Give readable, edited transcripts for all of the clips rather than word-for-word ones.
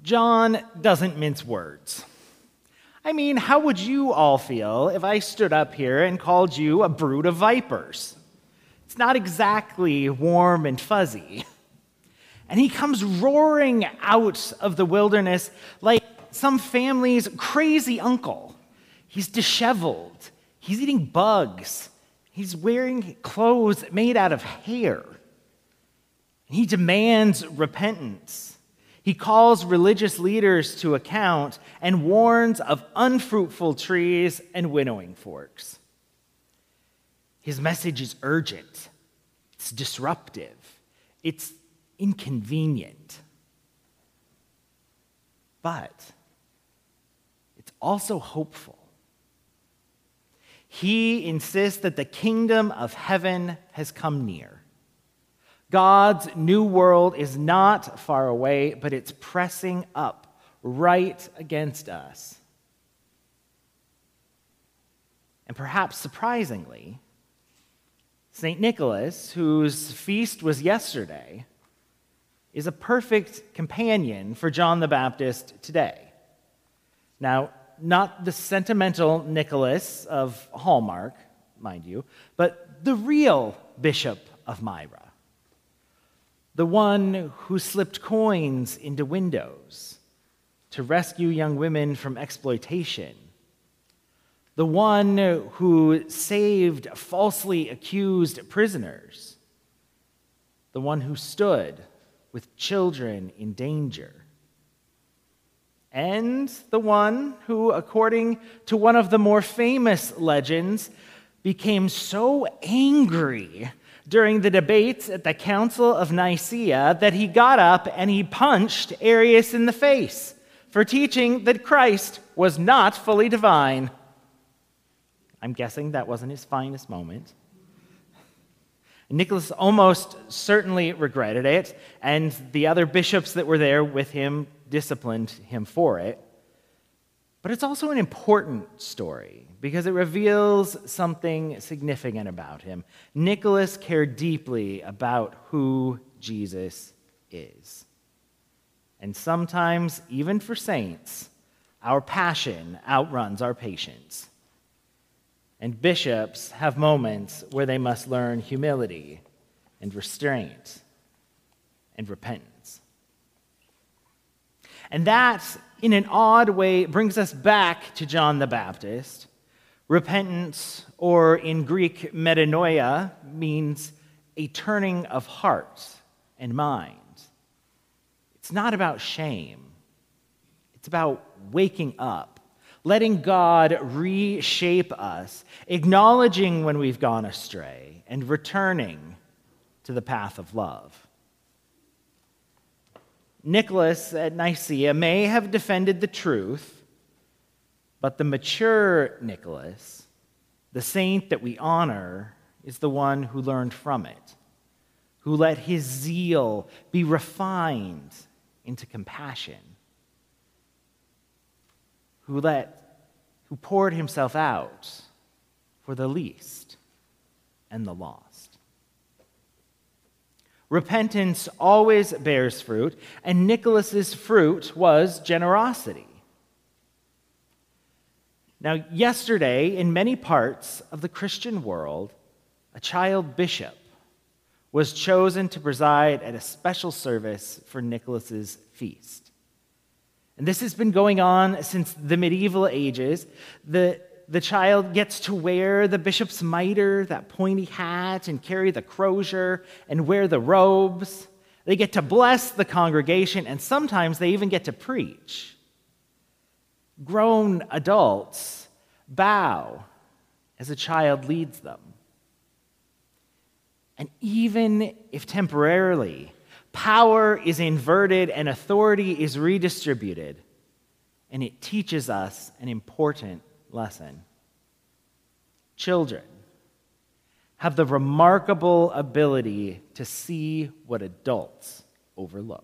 John doesn't mince words. I mean, how would you all feel if I stood up here and called you a brood of vipers? It's not exactly warm and fuzzy. And he comes roaring out of the wilderness like some family's crazy uncle. He's disheveled. He's eating bugs. He's wearing clothes made out of hair. He demands repentance. He calls religious leaders to account and warns of unfruitful trees and winnowing forks. His message is urgent. It's disruptive. It's inconvenient. But it's also hopeful. He insists that the kingdom of heaven has come near. God's new world is not far away, but it's pressing up right against us. And perhaps surprisingly, St. Nicholas, whose feast was yesterday, is a perfect companion for John the Baptist today. Now, not the sentimental Nicholas of Hallmark, mind you, but the real Bishop of Myra. The one who slipped coins into windows to rescue young women from exploitation. The one who saved falsely accused prisoners. The one who stood with children in danger. And the one who, according to one of the more famous legends, became so angry during the debates at the Council of Nicaea that he got up and he punched Arius in the face for teaching that Christ was not fully divine. I'm guessing that wasn't his finest moment. Nicholas almost certainly regretted it, and the other bishops that were there with him disciplined him for it. But it's also an important story because it reveals something significant about him. Nicholas cared deeply about who Jesus is. And sometimes, even for saints, our passion outruns our patience. And bishops have moments where they must learn humility and restraint and repentance. And that, in an odd way, brings us back to John the Baptist. Repentance, or in Greek, metanoia, means a turning of heart and mind. It's not about shame. It's about waking up. Letting God reshape us, acknowledging when we've gone astray, and returning to the path of love. Nicholas at Nicaea may have defended the truth, but the mature Nicholas, the saint that we honor, is the one who learned from it, who let his zeal be refined into compassion, who poured himself out for the least and the lost. Repentance always bears fruit, and Nicholas's fruit was generosity. Now, yesterday, in many parts of the Christian world, a child bishop was chosen to preside at a special service for Nicholas's feast. And this has been going on since the medieval ages. The child gets to wear the bishop's mitre, that pointy hat, and carry the crozier, and wear the robes. They get to bless the congregation, and sometimes they even get to preach. Grown adults bow as a child leads them. And even if temporarily, power is inverted and authority is redistributed, and it teaches us an important lesson. Children have the remarkable ability to see what adults overlook.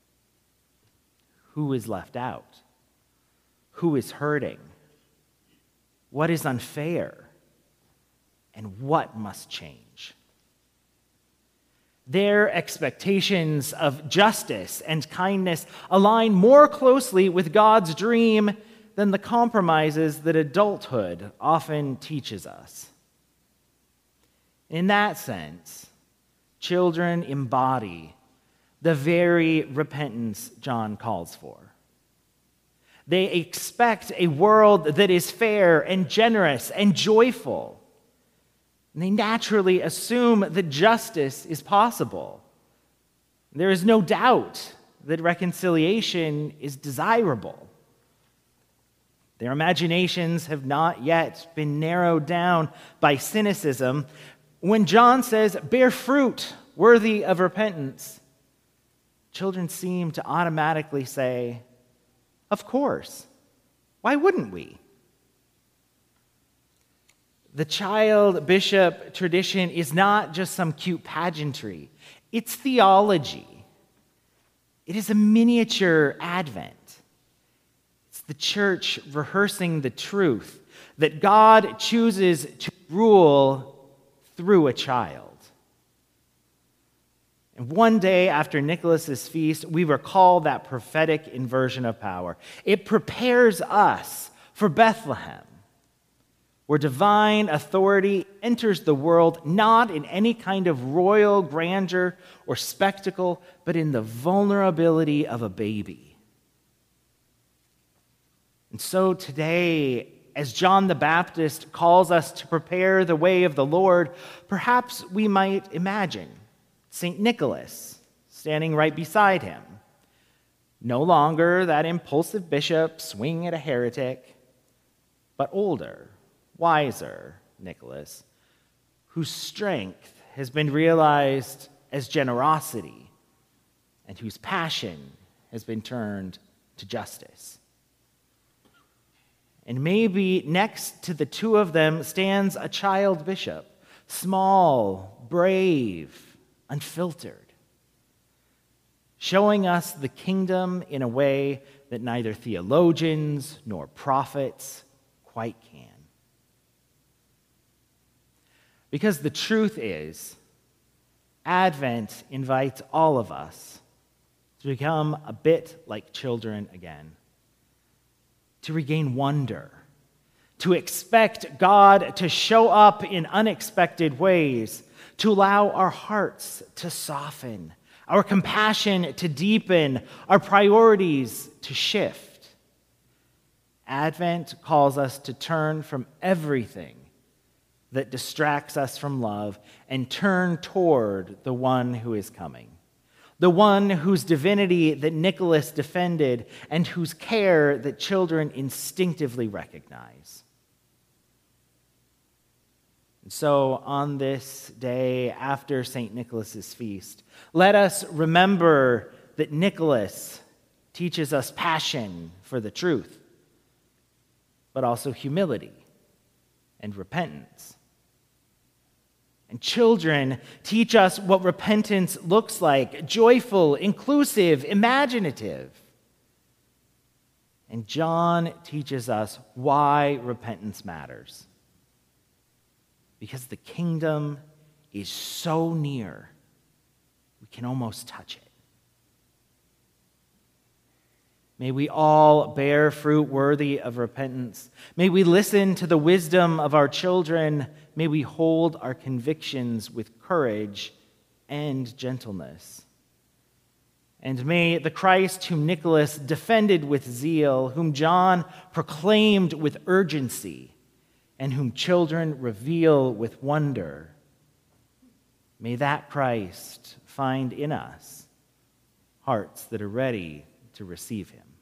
Who is left out? Who is hurting? What is unfair? And what must change? Their expectations of justice and kindness align more closely with God's dream than the compromises that adulthood often teaches us. In that sense, children embody the very repentance John calls for. They expect a world that is fair and generous and joyful. And they naturally assume that justice is possible. There is no doubt that reconciliation is desirable. Their imaginations have not yet been narrowed down by cynicism. When John says, "Bear fruit worthy of repentance," children seem to automatically say, "Of course. Why wouldn't we?" The child bishop tradition is not just some cute pageantry. It's theology. It is a miniature Advent. It's the church rehearsing the truth that God chooses to rule through a child. And one day after Nicholas's feast, we recall that prophetic inversion of power. It prepares us for Bethlehem, where divine authority enters the world not in any kind of royal grandeur or spectacle, but in the vulnerability of a baby. And so today, as John the Baptist calls us to prepare the way of the Lord, perhaps we might imagine St. Nicholas standing right beside him. No longer that impulsive bishop swinging at a heretic, but older, wiser Nicholas, whose strength has been realized as generosity and whose passion has been turned to justice. And maybe next to the two of them stands a child bishop, small, brave, unfiltered, showing us the kingdom in a way that neither theologians nor prophets quite can. Because the truth is, Advent invites all of us to become a bit like children again, to regain wonder, to expect God to show up in unexpected ways, to allow our hearts to soften, our compassion to deepen, our priorities to shift. Advent calls us to turn from everything that distracts us from love and turn toward the one who is coming, the one whose divinity that Nicholas defended and whose care that children instinctively recognize. And so on this day after St. Nicholas's feast, let us remember that Nicholas teaches us passion for the truth, but also humility and repentance. And children teach us what repentance looks like: joyful, inclusive, imaginative. And John teaches us why repentance matters. Because the kingdom is so near, we can almost touch it. May we all bear fruit worthy of repentance. May we listen to the wisdom of our children. May we hold our convictions with courage and gentleness. And may the Christ whom Nicholas defended with zeal, whom John proclaimed with urgency, and whom children reveal with wonder, may that Christ find in us hearts that are ready to receive him.